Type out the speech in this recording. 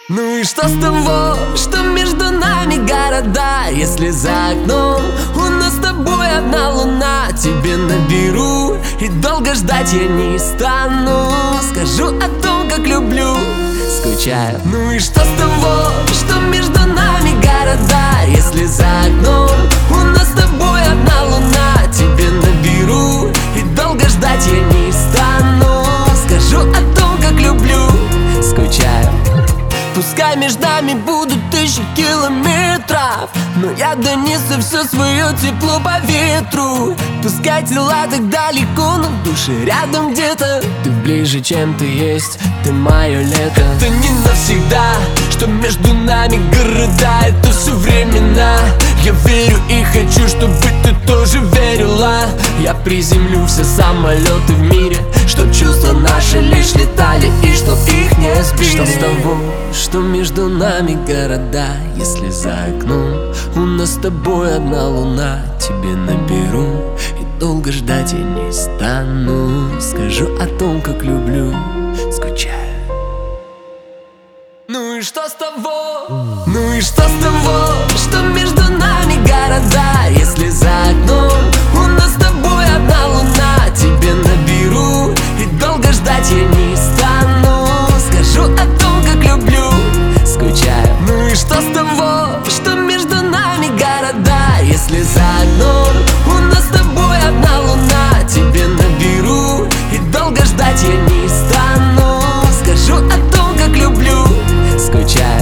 Ну и что с того, что между нами города, если за окном у нас с тобой одна луна? Тебе наберу и долго ждать я не стану. Скажу о том, как люблю, скучаю. Ну и что с того, что между нами города, если за окном у нас с тобой одна луна? Тебе наберу и долго ждать я не стану. Скажу о том, как люблю, скучаю. Пускай между нами будут 1000 километров, но я донесу все свое тепло по ветру. Пускай тела так далеко, но души рядом где-то. Ты ближе, чем ты есть, ты мое лето. Это не навсегда, что между нами города, это все времена. Я верю и хочу, чтобы ты тоже верила. Я приземлю все самолеты в мире, чтоб чувства наши лишь летали и чтоб их не сбили. Что с того, что между нами города, если за окном у нас с тобой одна луна? Тебе наберу и долго ждать я не стану. Скажу о том, как люблю, скучаю. Ну и что с того? Ну и что с того, что между нами города, если за окном у нас с тобой одна луна? Тебе наберу и долго ждать я не стану. Скажу о том, как люблю, скучаю. Ну и что с того, что между нами города, если за окном у нас с тобой одна луна? Тебе наберу и долго ждать я не стану. Скажу о том, как люблю, скучаю.